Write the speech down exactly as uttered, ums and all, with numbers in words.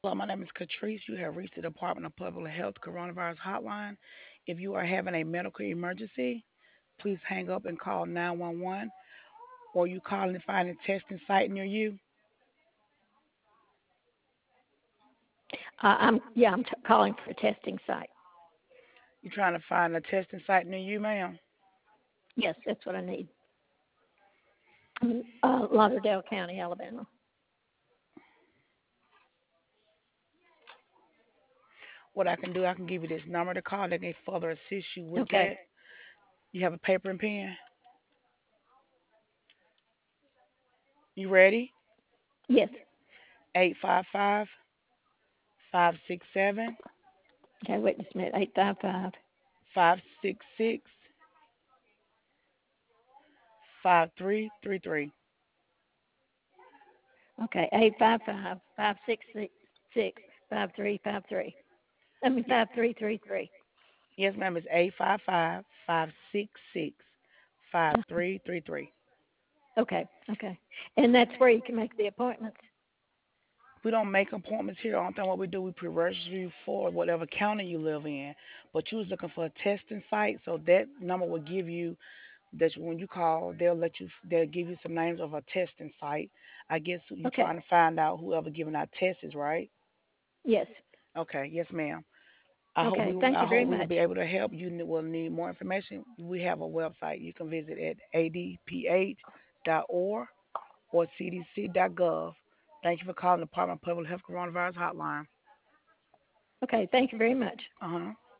Hello, my name is Catrice. You have reached the Department of Public Health Coronavirus Hotline. If you are having a medical emergency, please hang up and call nine one one, or you call and find a testing site near you. Uh, I'm yeah, I'm t- calling for a testing site. You're trying to find a testing site near you, ma'am. Yes, that's what I need. Mm, Uh, Lauderdale County, Alabama. What I can do, I can give you this number to call. They can further assist you with Okay. that. You have a paper and pen? You ready? Yes. Eight five five, five six seven, Okay. Wait just a minute. Eight five five. five six six, five three three three. Okay. Eight five five five six six six five three five three. I mean five three three three. Yes, ma'am. It's eight five five, five six six, five three three three. Okay. Okay. And that's where you can make the appointments. We don't make appointments here. Only thing what we do, we pre-register you for whatever county you live in. But you was looking for a testing site, so that number will give you that when you call, they'll let you, they'll give you some names of a testing site. I guess you Okay. trying to find out whoever giving out tests, is right? Yes. Okay, yes, ma'am. I hope we Okay. Thank I you very hope we will much. be able to help you. N- Will need more information. We have a website you can visit at a d p h dot org or c d c dot gov. Thank you for calling the Department of Public Health Coronavirus Hotline. Okay. Thank you very much. Uh huh.